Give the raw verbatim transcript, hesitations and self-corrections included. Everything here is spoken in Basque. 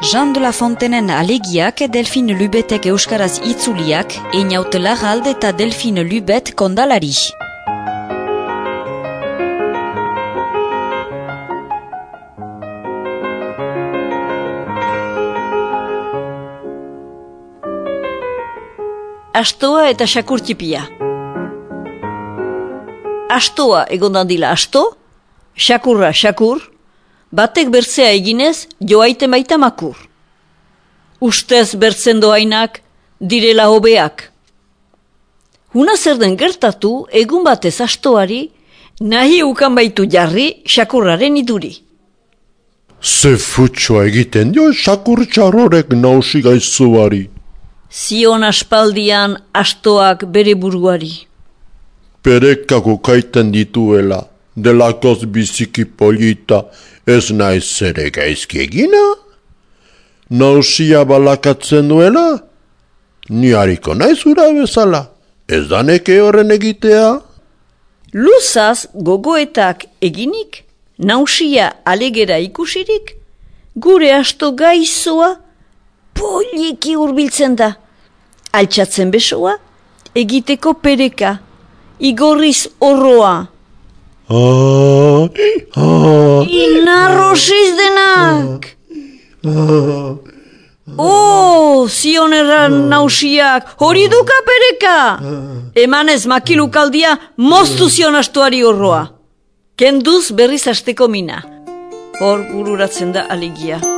Jean de la Fontenen alegiak Delphine Lubetek euskaraz itzuliak, Einaut Larralde eta Delphine Lubet kondalari. Astoa eta xakurtipia. Astoa egondan dila asto, xakurra xakur, batek bertzea eginez joaiten baita makur. Ustez bertzen doainak direla hobeak. Huna zer den gertatu egun batez astoari nahi ukan baitu jarri xakurraren iduri. Ze futxoa egiten dio xakur txarrorek nausi gaizzuari. Zion aspaldian astoak bere buruari. Perekako kaiten dituela, delakoz biziki polita, ez naiz zere gaizki egina? Nausia balakatzen duela? Ni hariko naiz ura bezala, ez da neke horren egitea? Luzaz gogoetak eginik, nausia alegera ikusirik, gure asto gaizoa poliki hurbiltzen da. Altxatzen besoa, egiteko pereka, igorriz horroa. Ah, ah, Inarrosiz denak! ah, Oh, zion erran nausiak, hori duka pereka! Emanez makilukaldia moztu zion astuari horroa. Kenduz berriz asteko mina. Hor bururatzen da alegia.